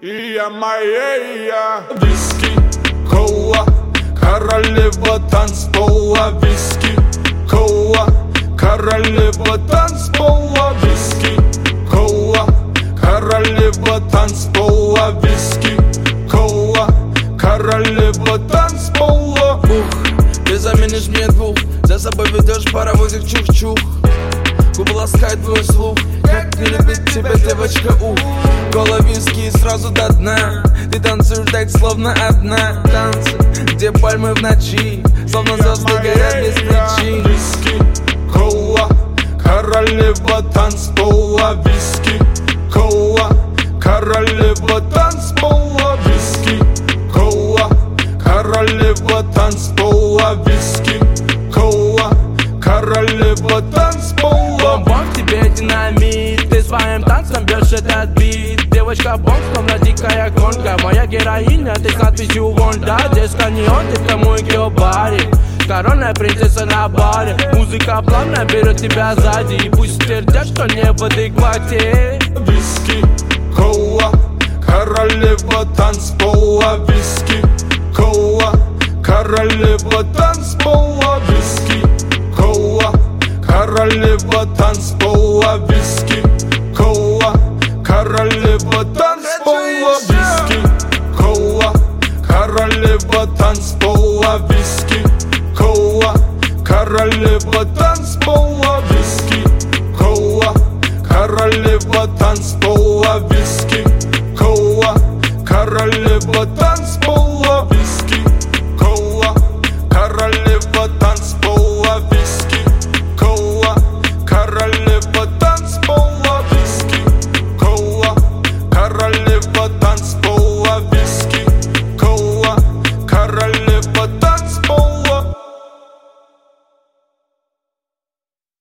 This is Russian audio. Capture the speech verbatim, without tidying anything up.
и я моя. Виски, кола, королева танцпола. Виски, кола, королева танцпола. Виски, кола, королева танцпола. Виски, кола, королева танцпола. Ух, ты заменишь мне двух, за собой ведешь паровозик чух-чух. Губы ласкает твой слух, как не любит тебя девочка, ух. Кола, виски сразу до дна. Ты танцуешь так, словно одна. Танцы, где пальмы в ночи, словно звезды горят без причин. Виски, кола, королева танцпола. Виски, кола, королева танцпола. Виски, кола, королева танцпола. Виски, кола, королева танцпола. Бомб, тебе динамит, ты своим танцем бьешь этот бит. Девочка бомб, словно дикая гонка. Моя героиня, ты с надписью Вонда. Детка не он, ты в тому и баре. Коронная принцесса на баре. Музыка плавно берет тебя сзади. И пусть твердят, что не в адеквате. Виски, кола, королева танцпола. Виски, кола, королева танцпола. Виски, кола, королева танцпола. Виски, кола, королева танцпола. Виски, кола, королева танцпола. Виски, кола, королева танцпола. Виски, кола, королева танцпола.